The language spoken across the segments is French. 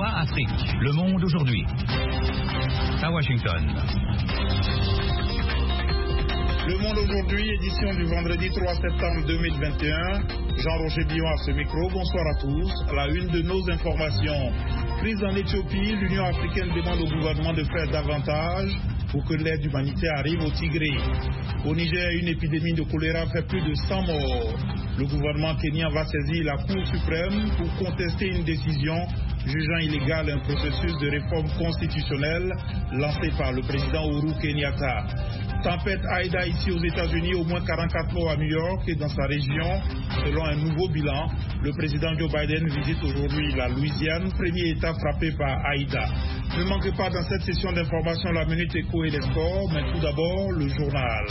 VOA Afrique. Le monde aujourd'hui. À Washington. Le monde aujourd'hui, édition du vendredi 3 septembre 2021. Jean-Roger Billon à ce micro. Bonsoir à tous. À la une de nos informations. Crise en Éthiopie, l'Union africaine demande au gouvernement de faire davantage pour que l'aide humanitaire arrive au Tigré. Au Niger, une épidémie de choléra fait plus de 100 morts. Le gouvernement kenyan va saisir la Cour suprême pour contester une décision jugeant illégal un processus de réforme constitutionnelle lancé par le président Uhuru Kenyatta. Tempête Aïda ici aux États-Unis, au moins 44 morts à New York et dans sa région. Selon un nouveau bilan, le président Joe Biden visite aujourd'hui la Louisiane, premier État frappé par Aïda. Ne manquez pas dans cette session d'information la Minute Éco et les sports, mais tout d'abord le journal.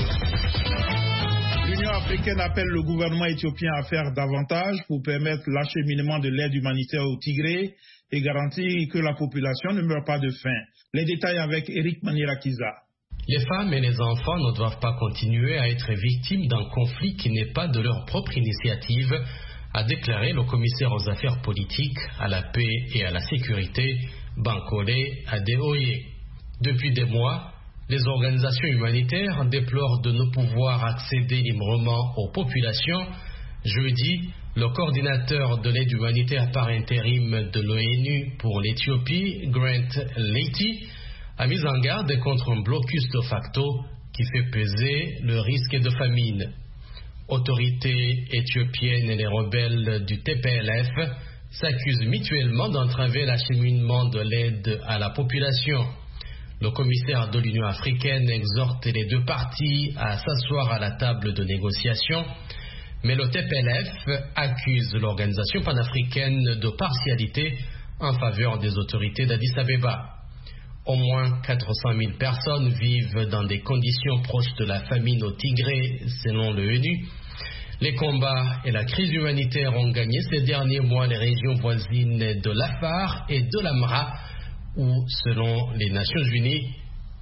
L'Union africaine appelle le gouvernement éthiopien à faire davantage pour permettre l'acheminement de l'aide humanitaire au Tigré et garantir que la population ne meurt pas de faim. Les détails avec Eric Manierakiza. Les femmes et les enfants ne doivent pas continuer à être victimes d'un conflit qui n'est pas de leur propre initiative, a déclaré le commissaire aux affaires politiques, à la paix et à la sécurité, Bankole Adeoye. Depuis des mois, les organisations humanitaires déplorent de ne pouvoir accéder librement aux populations. Jeudi, le coordinateur de l'aide humanitaire par intérim de l'ONU pour l'Éthiopie, Grant Leity, a mis en garde contre un blocus de facto qui fait peser le risque de famine. Autorités éthiopiennes et les rebelles du TPLF s'accusent mutuellement d'entraver l'acheminement de l'aide à la population. Le commissaire de l'Union africaine exhorte les deux parties à s'asseoir à la table de négociation, mais le TPLF accuse l'organisation panafricaine de partialité en faveur des autorités d'Addis Abeba. Au moins 400 000 personnes vivent dans des conditions proches de la famine au Tigré, selon l'ONU. Les combats et la crise humanitaire ont gagné ces derniers mois les régions voisines de l'Afar et de l'Amra, où, selon les Nations Unies,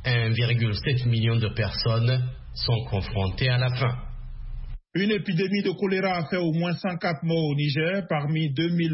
1,7 million de personnes sont confrontées à la faim. Une épidémie de choléra a fait au moins 104 morts au Niger, parmi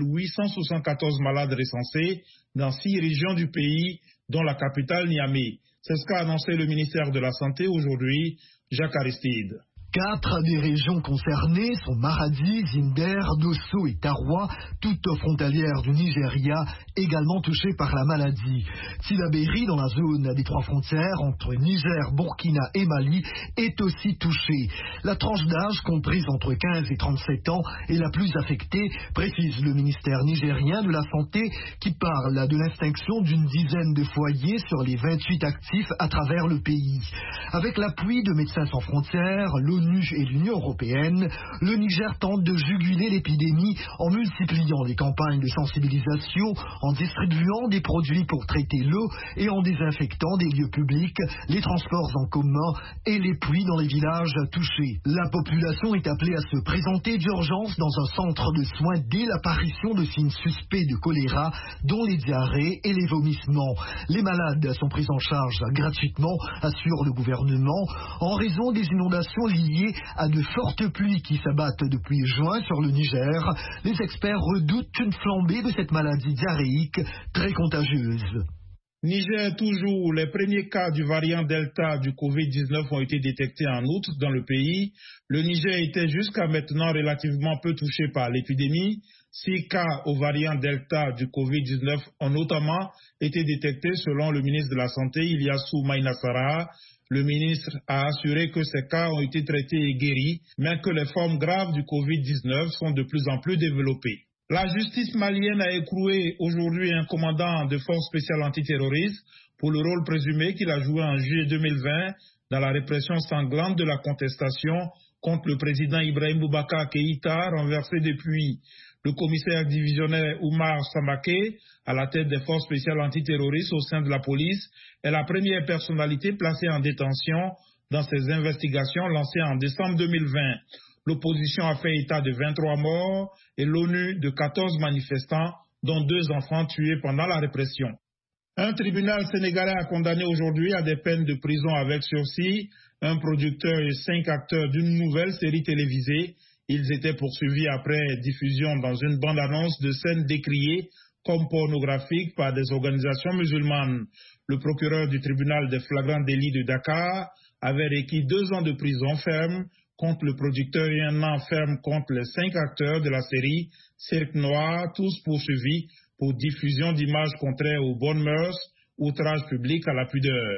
2874 malades recensés dans 6 régions du pays, dont la capitale Niamey. C'est ce qu'a annoncé le ministère de la Santé aujourd'hui, Jacques Aristide. 4 des régions concernées sont Maradi, Zinder, Dosso et Taroua, toutes frontalières du Nigeria, également touchées par la maladie. Tillabéri, dans la zone des 3 frontières entre Niger, Burkina et Mali, est aussi touchée. La tranche d'âge comprise entre 15 et 37 ans est la plus affectée, précise le ministère nigérien de la Santé, qui parle de l'extinction d'une dizaine de foyers sur les 28 actifs à travers le pays. Avec l'appui de Médecins sans frontières, l'ONU et l'Union européenne, le Niger tente de juguler l'épidémie en multipliant les campagnes de sensibilisation, en distribuant des produits pour traiter l'eau et en désinfectant des lieux publics, les transports en commun et les puits dans les villages touchés. La population est appelée à se présenter d'urgence dans un centre de soins dès l'apparition de signes suspects de choléra, dont les diarrhées et les vomissements. Les malades sont pris en charge gratuitement, assure le gouvernement, en raison des inondations liées à de fortes pluies qui s'abattent depuis juin sur le Niger. Les experts redoutent une flambée de cette maladie diarrhéique très contagieuse. Niger toujours, les premiers cas du variant Delta du Covid-19 ont été détectés en août dans le pays. Le Niger était jusqu'à maintenant relativement peu touché par l'épidémie. 6 cas au variant Delta du Covid-19 ont notamment été détectés selon le ministre de la Santé, Ilyasu Maïnassara. Le ministre a assuré que ces cas ont été traités et guéris, mais que les formes graves du Covid-19 sont de plus en plus développées. La justice malienne a écroué aujourd'hui un commandant de force spéciale antiterroriste pour le rôle présumé qu'il a joué en juillet 2020 dans la répression sanglante de la contestation contre le président Ibrahim Boubacar Keïta, renversé depuis. Le commissaire divisionnaire Oumar Samake, à la tête des forces spéciales antiterroristes au sein de la police, est la première personnalité placée en détention dans ces investigations lancées en décembre 2020. L'opposition a fait état de 23 morts et l'ONU de 14 manifestants, dont 2 enfants tués pendant la répression. Un tribunal sénégalais a condamné aujourd'hui à des peines de prison avec sursis un producteur et 5 acteurs d'une nouvelle série télévisée. Ils étaient poursuivis après diffusion dans une bande-annonce de scènes décriées comme pornographiques par des organisations musulmanes. Le procureur du tribunal des flagrants délits de Dakar avait requis 2 ans de prison ferme contre le producteur et 1 an ferme contre les 5 acteurs de la série Cirque Noir, tous poursuivis pour diffusion d'images contraires aux bonnes mœurs, outrage public à la pudeur.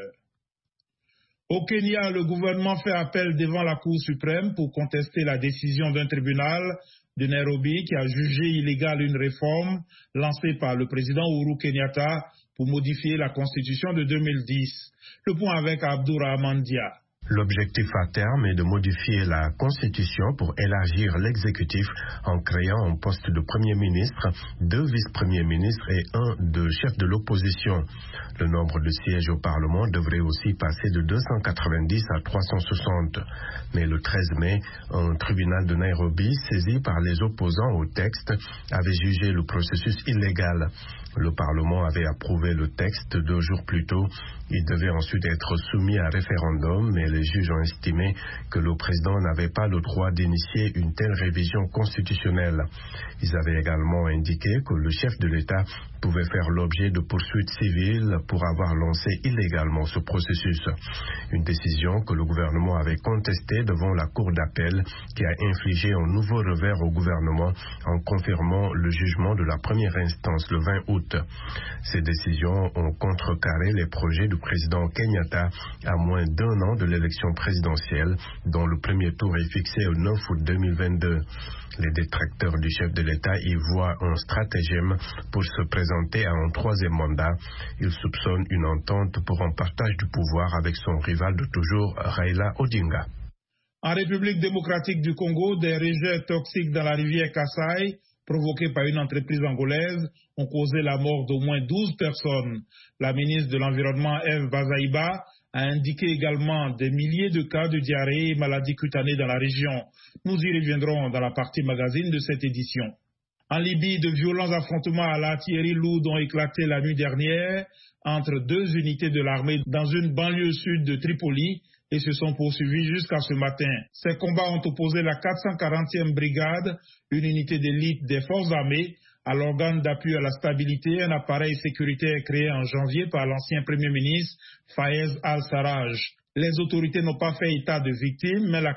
Au Kenya, le gouvernement fait appel devant la Cour suprême pour contester la décision d'un tribunal de Nairobi qui a jugé illégale une réforme lancée par le président Uhuru Kenyatta pour modifier la Constitution de 2010. Le point avec Abdourahmane Dia. L'objectif à terme est de modifier la Constitution pour élargir l'exécutif en créant un poste de Premier ministre, 2 vice-premiers ministres et 1 de chef de l'opposition. Le nombre de sièges au Parlement devrait aussi passer de 290 à 360. Mais le 13 mai, un tribunal de Nairobi, saisi par les opposants au texte, avait jugé le processus illégal. Le Parlement avait approuvé le texte 2 jours plus tôt. Il devait ensuite être soumis à référendum, mais les juges ont estimé que le président n'avait pas le droit d'initier une telle révision constitutionnelle. Ils avaient également indiqué que le chef de l'État pouvait faire l'objet de poursuites civiles pour avoir lancé illégalement ce processus. Une décision que le gouvernement avait contestée devant la Cour d'appel qui a infligé un nouveau revers au gouvernement en confirmant le jugement de la première instance le 20 août. Ces décisions ont contrecarré les projets du président Kenyatta à moins d'1 an de l'élection présidentielle dont le premier tour est fixé au 9 août 2022. Les détracteurs du chef de l'État y voient un stratagème pour se présenter à un 3e mandat. Ils soupçonnent une entente pour un partage du pouvoir avec son rival de toujours, Raila Odinga. En République démocratique du Congo, des rejets toxiques dans la rivière Kasaï, provoqués par une entreprise angolaise, ont causé la mort d'au moins 12 personnes. La ministre de l'Environnement, Eve Bazaïba, a indiqué également des milliers de cas de diarrhée et maladies cutanées dans la région. Nous y reviendrons dans la partie magazine de cette édition. En Libye, de violents affrontements à l'artillerie lourde ont éclaté la nuit dernière entre 2 unités de l'armée dans une banlieue sud de Tripoli et se sont poursuivis jusqu'à ce matin. Ces combats ont opposé la 440e brigade, une unité d'élite des forces armées, à l'organe d'appui à la stabilité, un appareil sécuritaire créé en janvier par l'ancien Premier ministre Fayez al-Sarraj. Les autorités n'ont pas fait état de victimes, mais la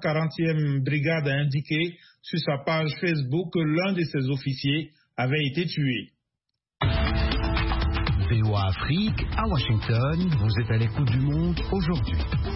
440e brigade a indiqué sur sa page Facebook que l'un de ses officiers avait été tué. VOA Afrique, à Washington, vous êtes à l'écoute du monde aujourd'hui.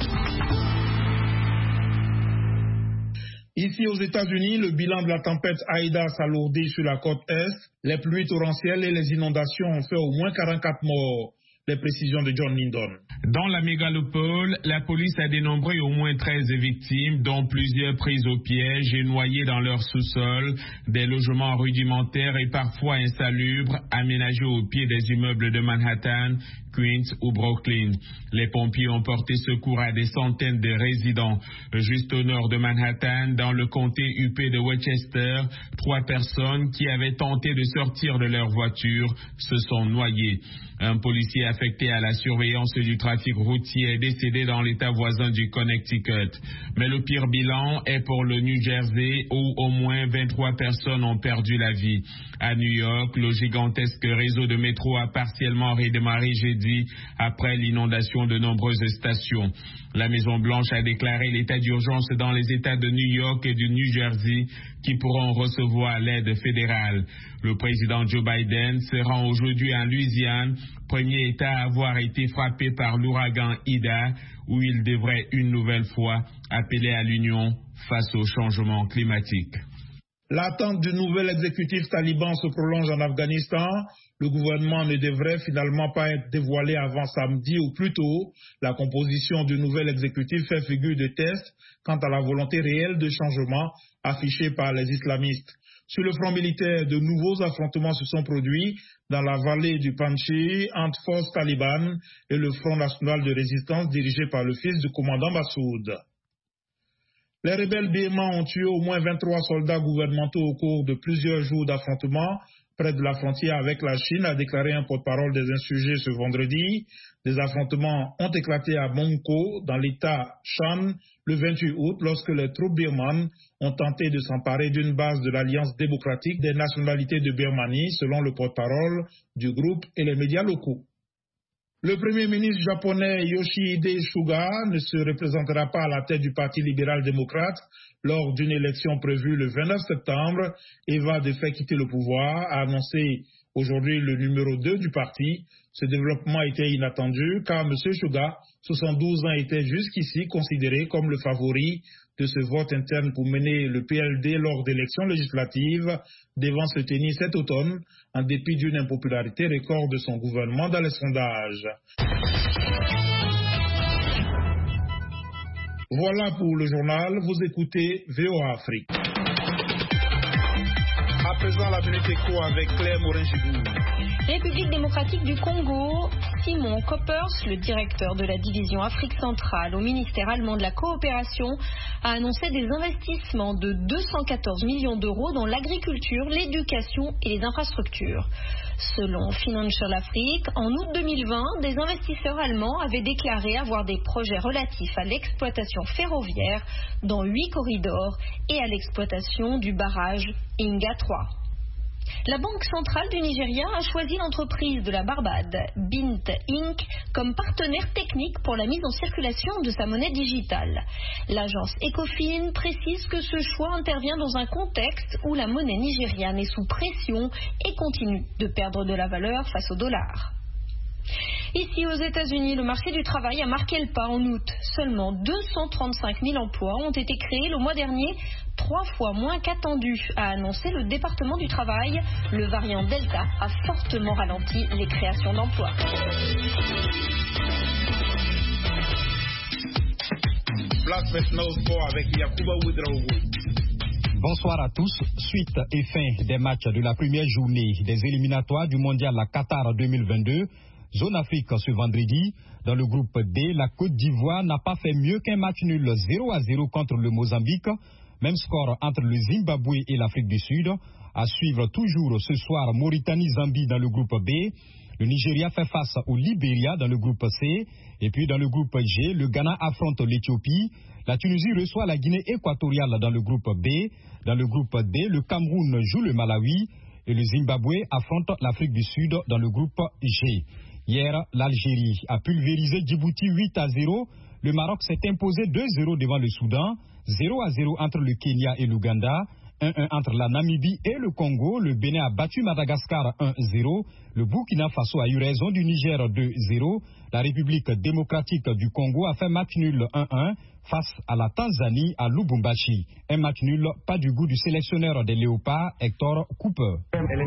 Ici aux États-Unis, le bilan de la tempête Aïda s'alourdit sur la côte Est. Les pluies torrentielles et les inondations ont fait au moins 44 morts. Les précisions de John Lindon. Dans la mégalopole, la police a dénombré au moins 13 victimes, dont plusieurs prises au piège et noyées dans leur sous-sol, des logements rudimentaires et parfois insalubres, aménagés au pied des immeubles de Manhattan, Queens ou Brooklyn. Les pompiers ont porté secours à des centaines de résidents. Juste au nord de Manhattan, dans le comté UP de Westchester, 3 personnes qui avaient tenté de sortir de leur voiture se sont noyées. Un policier affecté à la surveillance du trafic routier est décédé dans l'État voisin du Connecticut. Mais le pire bilan est pour le New Jersey où au moins 23 personnes ont perdu la vie. À New York, le gigantesque réseau de métro a partiellement redémarré jeudi après l'inondation de nombreuses stations. La Maison-Blanche a déclaré l'état d'urgence dans les États de New York et du New Jersey qui pourront recevoir l'aide fédérale. Le président Joe Biden se rend aujourd'hui en Louisiane, premier État à avoir été frappé par l'ouragan Ida, où il devrait une nouvelle fois appeler à l'union face au changement climatique. L'attente du nouvel exécutif taliban se prolonge en Afghanistan. Le gouvernement ne devrait finalement pas être dévoilé avant samedi ou plus tôt. La composition du nouvel exécutif fait figure de test quant à la volonté réelle de changement affichée par les islamistes. Sur le front militaire, de nouveaux affrontements se sont produits dans la vallée du Panjshir entre forces talibanes et le Front national de résistance dirigé par le fils du commandant Massoud. Les rebelles birmans ont tué au moins 23 soldats gouvernementaux au cours de plusieurs jours d'affrontements près de la frontière avec la Chine, a déclaré un porte-parole des insurgés ce vendredi. Des affrontements ont éclaté à Mongko, dans l'état Shan, le 28 août, lorsque les troupes birmanes ont tenté de s'emparer d'une base de l'Alliance démocratique des nationalités de Birmanie, selon le porte-parole du groupe et les médias locaux. Le premier ministre japonais Yoshihide Suga ne se représentera pas à la tête du Parti libéral-démocrate lors d'une élection prévue le 29 septembre et va de fait quitter le pouvoir, a annoncé aujourd'hui le numéro 2 du parti. Ce développement était inattendu car M. Suga, 72 ans, était jusqu'ici considéré comme le favori de ce vote interne pour mener le PLD lors d'élections législatives devant se tenir cet automne, en dépit d'une impopularité record de son gouvernement dans les sondages. Voilà pour le journal, vous écoutez VOA Afrique. À présent, la minute écho avec Claire Morin-Gibou. République démocratique du Congo, Simon Koppers, le directeur de la division Afrique centrale au ministère allemand de la coopération, a annoncé des investissements de 214 millions d'euros dans l'agriculture, l'éducation et les infrastructures. Selon Financial Afrique, en août 2020, des investisseurs allemands avaient déclaré avoir des projets relatifs à l'exploitation ferroviaire dans 8 corridors et à l'exploitation du barrage Inga 3. La Banque centrale du Nigeria a choisi l'entreprise de la Barbade, Bint Inc., comme partenaire technique pour la mise en circulation de sa monnaie digitale. L'agence Ecofin précise que ce choix intervient dans un contexte où la monnaie nigériane est sous pression et continue de perdre de la valeur face au dollar. Ici aux États-Unis, le marché du travail a marqué le pas en août. Seulement 235 000 emplois ont été créés le mois dernier, 3 fois moins qu'attendu, a annoncé le département du travail. Le variant Delta a fortement ralenti les créations d'emplois. Place maintenant au sport avec Yacouba Ouedraogo. Bonsoir à tous. Suite et fin des matchs de la première journée des éliminatoires du mondial à Qatar 2022, Zone Afrique ce vendredi. Dans le groupe D, la Côte d'Ivoire n'a pas fait mieux qu'un match nul 0-0 contre le Mozambique. Même score entre le Zimbabwe et l'Afrique du Sud. À suivre toujours ce soir Mauritanie-Zambie dans le groupe B. Le Nigeria fait face au Libéria dans le groupe C. Et puis dans le groupe G, le Ghana affronte l'Éthiopie. La Tunisie reçoit la Guinée équatoriale dans le groupe B. Dans le groupe D, le Cameroun joue le Malawi. Et le Zimbabwe affronte l'Afrique du Sud dans le groupe G. Hier, l'Algérie a pulvérisé Djibouti 8-0. Le Maroc s'est imposé 2-0 devant le Soudan. 0-0 entre le Kenya et l'Ouganda. 1-1 entre la Namibie et le Congo. Le Bénin a battu Madagascar 1-0. Le Burkina Faso a eu raison du Niger 2-0. La République démocratique du Congo a fait match nul 1-1 face à la Tanzanie à Lubumbashi. Un match nul pas du goût du sélectionneur des Léopards, Hector Cooper.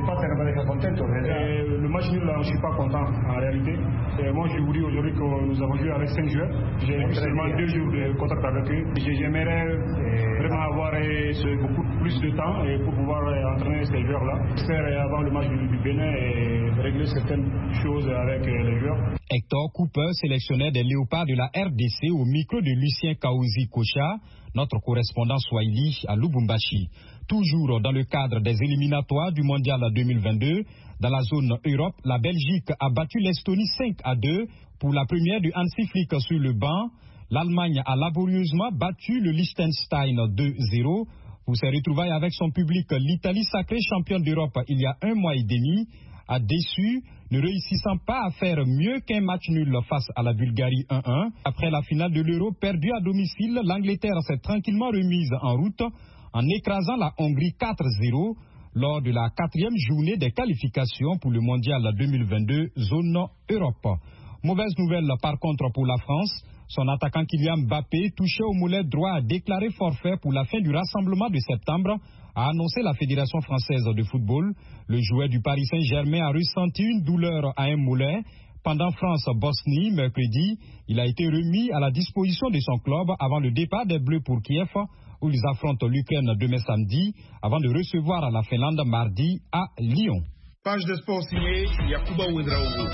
Le match nul, je ne suis pas content en réalité. Moi, je vous dis aujourd'hui que nous avons joué avec 5 joueurs. J'ai eu seulement 2 jours de contact avec eux. J'aimerais vraiment avoir beaucoup plus de temps pour pouvoir entraîner ces joueurs-là. J'espère avant le match du Bénin et régler certaines choses avec les joueurs. Hector Cooper, sélectionneur des Léopards de la RDC, au micro de Lucien Kaouzi Kocha, notre correspondant Swahili à Lubumbashi. Toujours dans le cadre des éliminatoires du Mondial 2022, dans la zone Europe, la Belgique a battu l'Estonie 5-2 pour la première du Hansi Flick sur le banc. L'Allemagne a laborieusement battu le Liechtenstein 2-0. Pour ses retrouvailles avec son public, l'Italie, sacrée championne d'Europe il y a 1 mois et demi, a déçu, ne réussissant pas à faire mieux qu'un match nul face à la Bulgarie 1-1. Après la finale de l'Euro perdue à domicile, l'Angleterre s'est tranquillement remise en route en écrasant la Hongrie 4-0 lors de la 4e journée des qualifications pour le Mondial 2022 zone Europe. Mauvaise nouvelle par contre pour la France. Son attaquant Kylian Mbappé, touché au mollet droit, a déclaré forfait pour la fin du rassemblement de septembre, a annoncé la Fédération française de football. Le joueur du Paris Saint-Germain a ressenti une douleur à un mollet. Pendant France-Bosnie, mercredi, il a été remis à la disposition de son club avant le départ des Bleus pour Kiev, où ils affrontent l'Ukraine demain samedi, avant de recevoir la Finlande mardi à Lyon. Page de sport signée Yacouba Ouedraogo.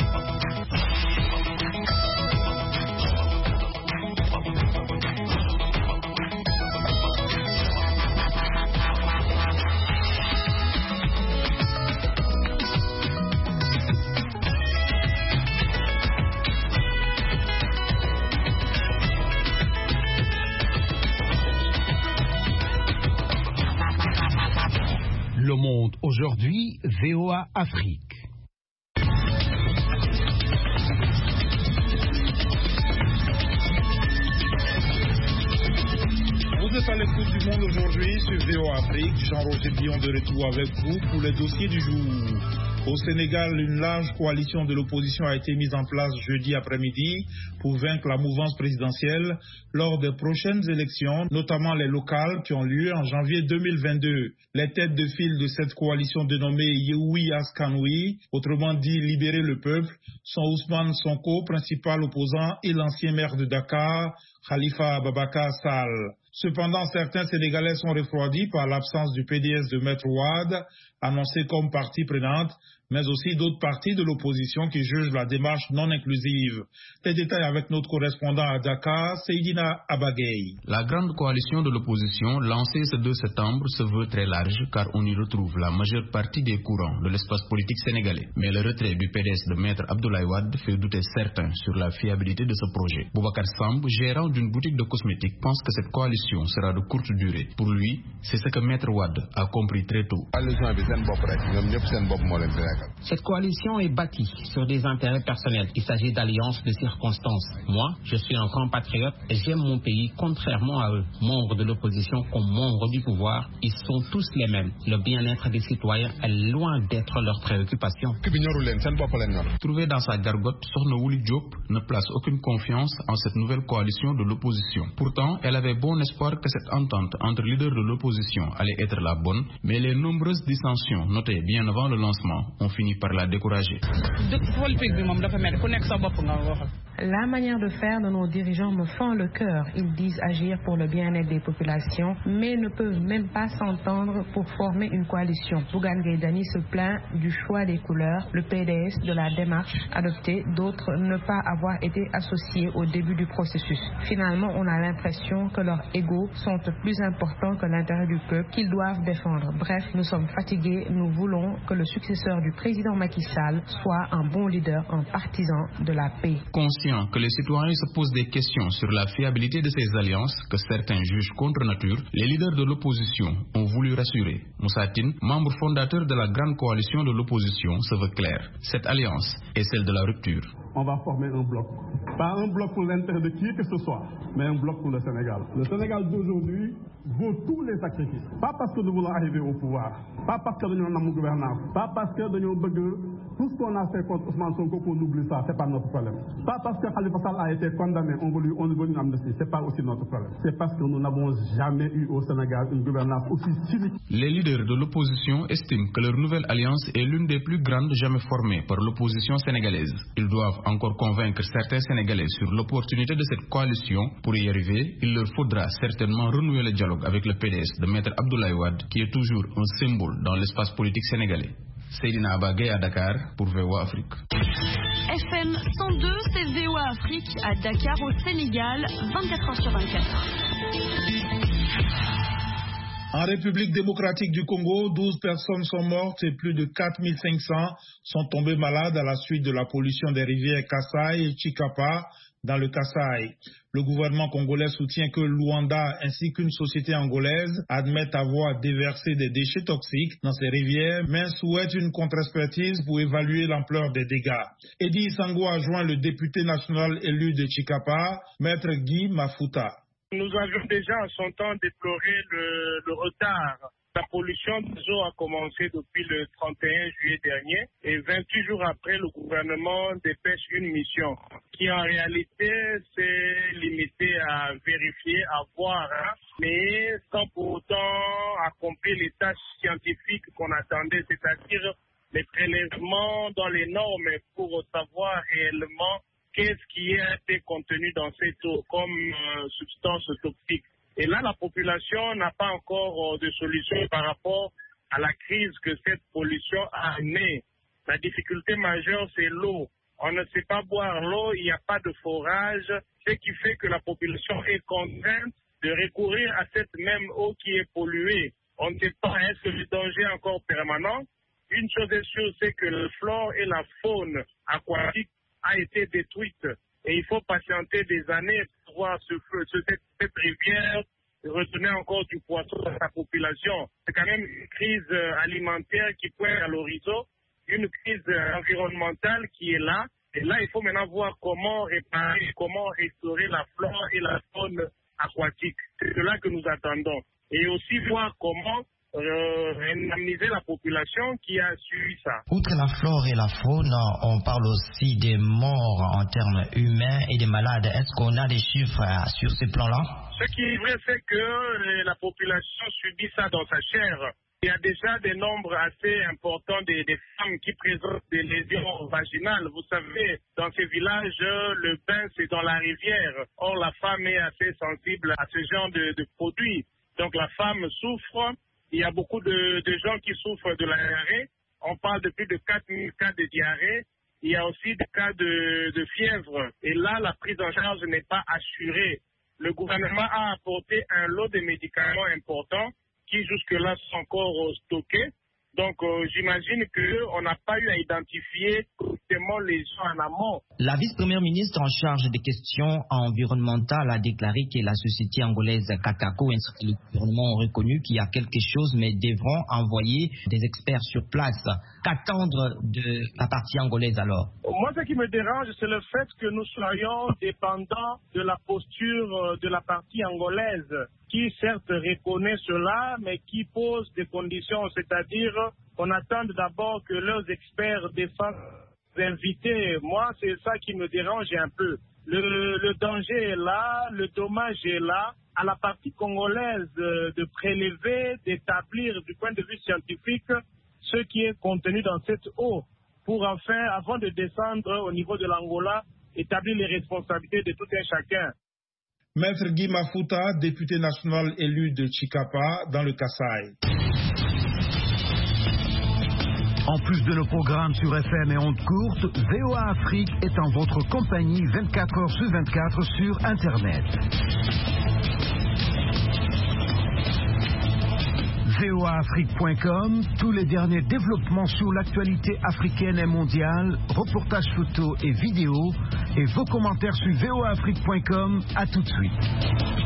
monde aujourd'hui, VOA Afrique. Vous êtes à l'écoute du monde aujourd'hui sur VOA Afrique. Jean-Roger Billon de retour avec vous pour les dossiers du jour. Au Sénégal, une large coalition de l'opposition a été mise en place jeudi après-midi pour vaincre la mouvance présidentielle lors des prochaines élections, notamment les locales qui ont lieu en janvier 2022. Les têtes de file de cette coalition dénommée Yehoui Askanoui, autrement dit Libérer le peuple, sont Ousmane Sonko, principal opposant, et l'ancien maire de Dakar, Khalifa Ababakar Sall. Cependant, certains Sénégalais sont refroidis par l'absence du PDS de Maître Wade, annoncé comme partie prenante, mais aussi d'autres partis de l'opposition qui jugent la démarche non inclusive. Les détails avec notre correspondant à Dakar, Seydina Abagay. La grande coalition de l'opposition, lancée ce 2 septembre, se veut très large car on y retrouve la majeure partie des courants de l'espace politique sénégalais. Mais le retrait du PDS de Maître Abdoulaye Wade fait douter certains sur la fiabilité de ce projet. Boubacar Samb, gérant d'une boutique de cosmétiques, pense que cette coalition sera de courte durée. Pour lui, c'est ce que Maître Wade a compris très tôt. Cette coalition est bâtie sur des intérêts personnels. Il s'agit d'alliances de circonstances. Moi, je suis un grand patriote et j'aime mon pays, contrairement à eux. Membres de l'opposition comme membres du pouvoir, ils sont tous les mêmes. Le bien-être des citoyens est loin d'être leur préoccupation. Trouvé dans sa gargote, Sokhna Wuli Diop ne place aucune confiance en cette nouvelle coalition de l'opposition. Pourtant, elle avait bon espoir que cette entente entre leaders de l'opposition allait être la bonne, mais les nombreuses dissensions notées bien avant le lancement ont fini par la décourager. La manière de faire de nos dirigeants me fend le cœur. Ils disent agir pour le bien-être des populations, mais ne peuvent même pas s'entendre pour former une coalition. Bougane Gueye Dany se plaint du choix des couleurs, le PDS de la démarche adoptée, d'autres ne pas avoir été associés au début du processus. Finalement, on a l'impression que leurs égos sont plus importants que l'intérêt du peuple qu'ils doivent défendre. Bref, nous sommes fatigués, nous voulons que le successeur du président Macky Sall soit un bon leader, un partisan de la paix. Conscient que les citoyens se posent des questions sur la fiabilité de ces alliances que certains jugent contre nature, les leaders de l'opposition ont voulu rassurer. Moussa Tine, membre fondateur de la grande coalition de l'opposition, se veut clair. Cette alliance est celle de la rupture. On va former un bloc. Pas un bloc pour l'intérêt de qui que ce soit, mais un bloc pour le Sénégal. Le Sénégal d'aujourd'hui vaut tous les sacrifices. Pas parce que nous voulons arriver au pouvoir, pas parce que nous avons une gouvernance, pas parce que nous avons tout ce qu'on a fait contre Ousmane Sonko qu'on oublie ça, c'est pas notre problème. Pas parce que Khalifa Sall a été condamné, on veut une amnistie, c'est pas aussi notre problème. C'est parce que nous n'avons jamais eu au Sénégal une gouvernance aussi cynique. Les leaders de l'opposition estiment que leur nouvelle alliance est l'une des plus grandes jamais formées par l'opposition sénégalaise. Ils doivent encore convaincre certains Sénégalais sur l'opportunité de cette coalition. Pour y arriver, il leur faudra certainement renouer le dialogue avec le PDS de Maître Abdoulaye Wade, qui est toujours un symbole dans l'espace politique sénégalais. Seydina Abagay à Dakar pour VOA Afrique. FM 102, c'est VOA Afrique à Dakar au Sénégal, 24h sur 24. En République démocratique du Congo, 12 personnes sont mortes et plus de 4500 sont tombées malades à la suite de la pollution des rivières Kasaï et Chikapa dans le Kasaï. Le gouvernement congolais soutient que Luanda ainsi qu'une société angolaise admettent avoir déversé des déchets toxiques dans ces rivières, mais souhaite une contre-expertise pour évaluer l'ampleur des dégâts. Eddie Sango a joint le député national élu de Chikapa, Maître Guy Mafuta. Nous avions déjà en son temps déploré le retard. La pollution des eaux a commencé depuis le 31 juillet dernier et 28 jours après, le gouvernement dépêche une mission qui en réalité s'est limitée à vérifier, à voir, mais sans pour autant accomplir les tâches scientifiques qu'on attendait, c'est-à-dire les prélèvements dans les normes pour savoir réellement qu'est-ce qui a été contenu dans cette eau comme substance toxique. Et là, la population n'a pas encore de solution par rapport à la crise que cette pollution a amenée. La difficulté majeure, c'est l'eau. On ne sait pas boire l'eau, il n'y a pas de forage, ce qui fait que la population est contrainte de recourir à cette même eau qui est polluée. On ne sait pas, est-ce que le danger est encore permanent? Une chose est sûre, c'est que la flore et la faune aquatique a été détruite. Et il faut patienter des années pour voir cette rivière redonner encore du poisson à sa population. C'est quand même une crise alimentaire qui pointe à l'horizon, une crise environnementale qui est là. Et là, il faut maintenant voir comment réparer, comment restaurer la flore et la faune aquatique. C'est cela que nous attendons. Et aussi voir comment indemniser la population qui a suivi ça. Outre la flore et la faune, on parle aussi des morts en termes humains et des malades. Est-ce qu'on a des chiffres sur ce plan-là? Ce qui est vrai, c'est que la population subit ça dans sa chair. Il y a déjà des nombres assez importants des femmes qui présentent des lésions vaginales. Vous savez, dans ces villages, le bain, c'est dans la rivière. Or, la femme est assez sensible à ce genre de produits. Donc, la femme souffre. Il y a beaucoup de gens qui souffrent de la diarrhée. On parle de plus de 4000 cas de diarrhée. Il y a aussi des cas de fièvre. Et là, la prise en charge n'est pas assurée. Le gouvernement a apporté un lot de médicaments importants qui jusque-là sont encore stockés. Donc, j'imagine qu'on n'a pas eu à identifier correctement les gens en amont. La vice-première ministre en charge des questions environnementales a déclaré que la société angolaise Kakako et le gouvernement ont reconnu qu'il y a quelque chose, mais devront envoyer des experts sur place. Qu'attendre de la partie angolaise alors? Moi, ce qui me dérange, c'est le fait que nous soyons dépendants de la posture de la partie angolaise, qui certes reconnaît cela, mais qui pose des conditions, c'est-à-dire qu'on attend d'abord que leurs experts défendent les invités. Moi, c'est ça qui me dérange un peu. Le danger est là, le dommage est là. À la partie congolaise de prélever, d'établir du point de vue scientifique ce qui est contenu dans cette eau, pour enfin, avant de descendre au niveau de l'Angola, établir les responsabilités de tout un chacun. Maître Guy Mafuta, député national élu de Chikapa dans le Kasaï. En plus de nos programmes sur FM et ondes courtes, VOA Afrique est en votre compagnie 24 heures sur 24 sur Internet. voaafrique.com, tous les derniers développements sur l'actualité africaine et mondiale, reportages photos et vidéos, et vos commentaires sur voaafrique.com. À tout de suite.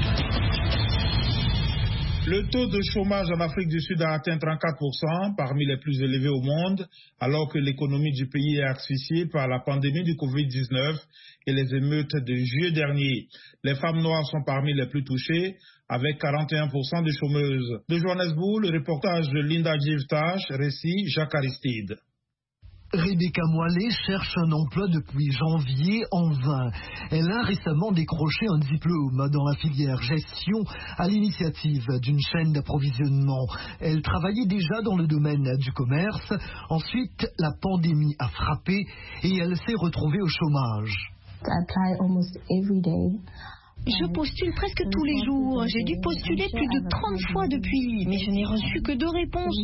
Le taux de chômage en Afrique du Sud a atteint 34%, parmi les plus élevés au monde, alors que l'économie du pays est asphyxiée par la pandémie du Covid-19 et les émeutes de juillet dernier. Les femmes noires sont parmi les plus touchées, avec 41% de chômeuses. De Johannesburg, le reportage de Linda Jivtash, récit Jacques Aristide. Rebecca Moilet cherche un emploi depuis janvier en vain. Elle a récemment décroché un diplôme dans la filière gestion à l'initiative d'une chaîne d'approvisionnement. Elle travaillait déjà dans le domaine du commerce. Ensuite, la pandémie a frappé et elle s'est retrouvée au chômage. Je postule presque tous les jours. J'ai dû postuler plus de 30 fois depuis, mais je n'ai reçu que 2 réponses.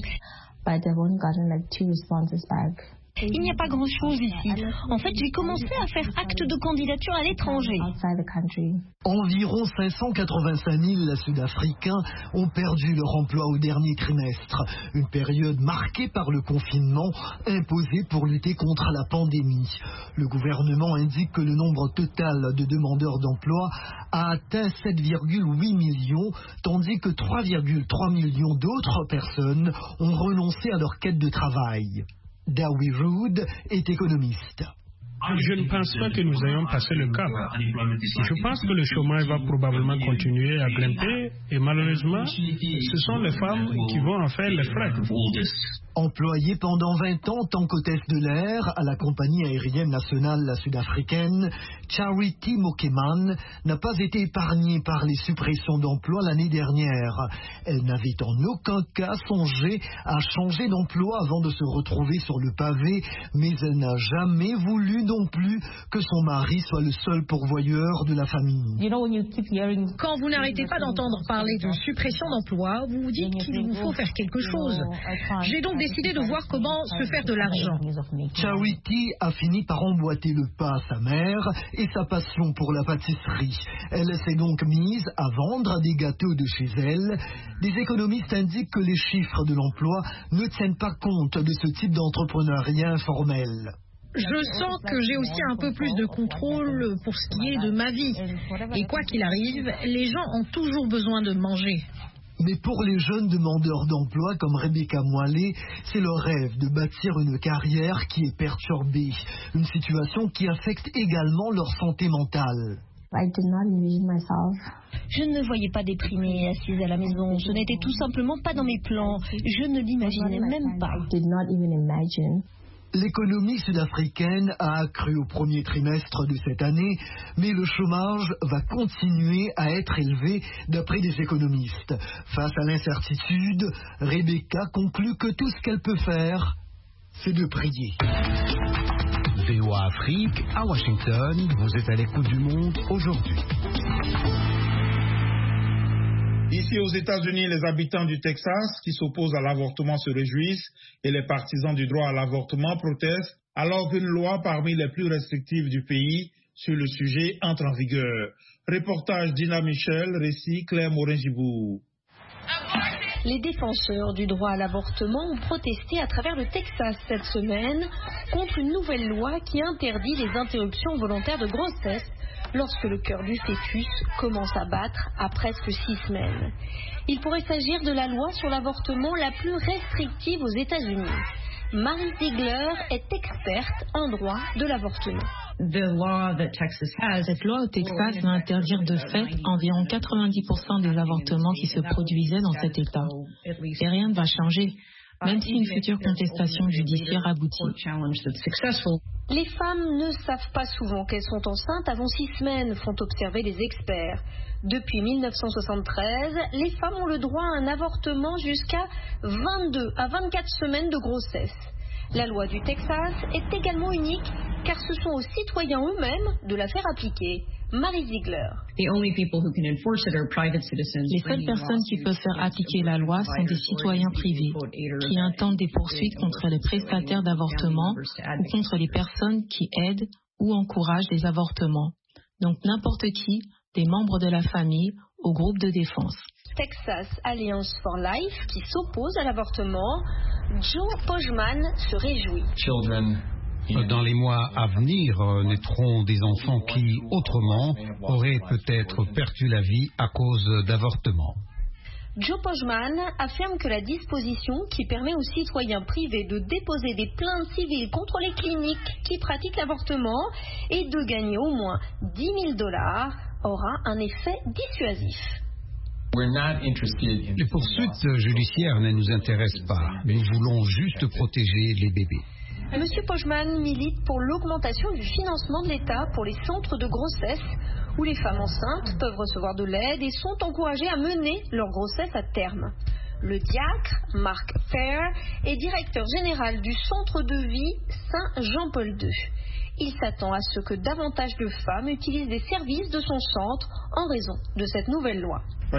Il n'y a pas grand-chose ici. En fait, j'ai commencé à faire acte de candidature à l'étranger. Environ 585 000 Sud-Africains ont perdu leur emploi au dernier trimestre. Une période marquée par le confinement imposé pour lutter contre la pandémie. Le gouvernement indique que le nombre total de demandeurs d'emploi a atteint 7,8 millions, tandis que 3,3 millions d'autres personnes ont renoncé à leur quête de travail. Dawi Rood est économiste. Je ne pense pas que nous ayons passé le cap. Je pense que le chômage va probablement continuer à grimper et malheureusement, ce sont les femmes qui vont en faire les frais. Employée pendant 20 ans en tant qu'hôtesse de l'air à la compagnie aérienne nationale sud-africaine, Charity Mokeman n'a pas été épargnée par les suppressions d'emplois l'année dernière. Elle n'avait en aucun cas songé à changer d'emploi avant de se retrouver sur le pavé, mais elle n'a jamais voulu non plus que son mari soit le seul pourvoyeur de la famille. Quand vous n'arrêtez pas d'entendre parler de suppression d'emplois, vous vous dites qu'il vous faut faire quelque chose. J'ai donc décidé de voir comment se faire de l'argent. Charity a fini par emboîter le pas à sa mère et sa passion pour la pâtisserie. Elle s'est donc mise à vendre des gâteaux de chez elle. Des économistes indiquent que les chiffres de l'emploi ne tiennent pas compte de ce type d'entrepreneuriat informel. Je sens que j'ai aussi un peu plus de contrôle pour ce qui est de ma vie. Et quoi qu'il arrive, les gens ont toujours besoin de manger. Mais pour les jeunes demandeurs d'emploi comme Rebecca Moilet, c'est leur rêve de bâtir une carrière qui est perturbée. Une situation qui affecte également leur santé mentale. Je ne me voyais pas déprimée, assise à la maison. Ce n'était tout simplement pas dans mes plans. Je ne l'imaginais même pas. L'économie sud-africaine a accru au premier trimestre de cette année, mais le chômage va continuer à être élevé d'après des économistes. Face à l'incertitude, Rebecca conclut que tout ce qu'elle peut faire, c'est de prier. VOA Afrique, à Washington, vous êtes à l'écoute du monde aujourd'hui. Ici aux États-Unis, les habitants du Texas qui s'opposent à l'avortement se réjouissent et les partisans du droit à l'avortement protestent alors qu'une loi parmi les plus restrictives du pays sur le sujet entre en vigueur. Reportage Dina Michel, récit Claire Morin-Gibourg. Les défenseurs du droit à l'avortement ont protesté à travers le Texas cette semaine contre une nouvelle loi qui interdit les interruptions volontaires de grossesse lorsque le cœur du fœtus commence à battre à presque 6 semaines. Il pourrait s'agir de la loi sur l'avortement la plus restrictive aux États-Unis. Marie Ziegler est experte en droit de l'avortement. Cette loi au Texas va interdire de fait environ 90% des avortements qui se produisaient dans cet État. Et rien ne va changer, même si une future contestation judiciaire aboutit. Les femmes ne savent pas souvent qu'elles sont enceintes avant 6 semaines, font observer les experts. Depuis 1973, les femmes ont le droit à un avortement jusqu'à 22 à 24 semaines de grossesse. La loi du Texas est également unique car ce sont aux citoyens eux-mêmes de la faire appliquer. Marie Ziegler. Les seules personnes qui peuvent faire appliquer la loi sont des citoyens privés qui intentent des poursuites contre les prestataires d'avortement ou contre les personnes qui aident ou encouragent les avortements. Donc n'importe qui, des membres de la famille, au groupe de défense. Texas Alliance for Life, qui s'oppose à l'avortement, Joe Pojman se réjouit. Dans les mois à venir, naîtront des enfants qui, autrement, auraient peut-être perdu la vie à cause d'avortements. Joe Pojman affirme que la disposition qui permet aux citoyens privés de déposer des plaintes civiles contre les cliniques qui pratiquent l'avortement et de gagner au moins $10 000 aura un effet dissuasif. Les poursuites judiciaires ne nous intéressent pas. Nous voulons juste protéger les bébés. Monsieur Pojman milite pour l'augmentation du financement de l'État pour les centres de grossesse où les femmes enceintes peuvent recevoir de l'aide et sont encouragées à mener leur grossesse à terme. Le diacre, Mark Fair, est directeur général du centre de vie Saint-Jean-Paul II. Il s'attend à ce que davantage de femmes utilisent des services de son centre en raison de cette nouvelle loi. En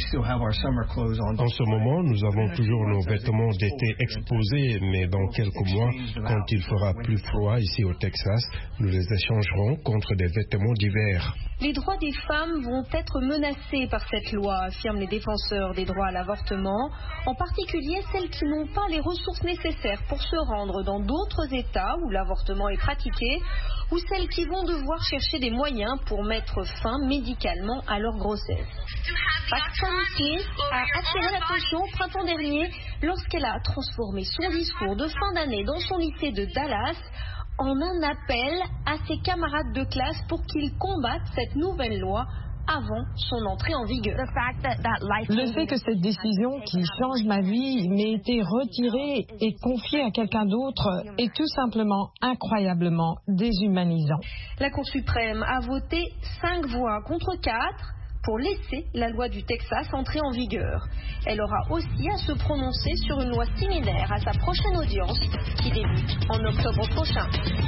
ce moment, nous avons toujours nos vêtements d'été exposés, mais dans quelques mois, quand il fera plus froid ici au Texas, nous les échangerons contre des vêtements d'hiver. Les droits des femmes vont être menacés par cette loi, affirment les défenseurs des droits à l'avortement, en particulier celles qui n'ont pas les ressources nécessaires pour se rendre dans d'autres États où l'avortement est pratiqué, ou celles qui vont devoir chercher des moyens pour mettre fin médicalement à leur grossesse. Paxton Smith a attiré l'attention au printemps dernier lorsqu'elle a transformé son discours de fin d'année dans son lycée de Dallas en un appel à ses camarades de classe pour qu'ils combattent cette nouvelle loi avant son entrée en vigueur. Le fait que cette décision qui change ma vie m'ait été retirée et confiée à quelqu'un d'autre est tout simplement incroyablement déshumanisant. La Cour suprême a voté 5 voix contre 4 pour laisser la loi du Texas entrer en vigueur. Elle aura aussi à se prononcer sur une loi similaire à sa prochaine audience qui débute en octobre prochain.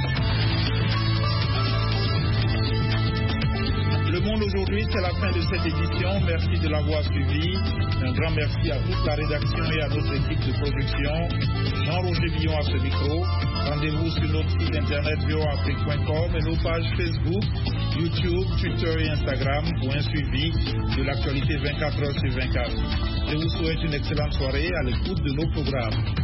Le Monde aujourd'hui, c'est la fin de cette édition. Merci de l'avoir suivi. Un grand merci à toute la rédaction et à notre équipe de production. Jean-Roger Billon à ce micro. Rendez-vous sur notre site internet voaafrique.com et nos pages Facebook, YouTube, Twitter et Instagram pour un suivi de l'actualité 24 heures sur 24. Je vous souhaite une excellente soirée à l'écoute de nos programmes.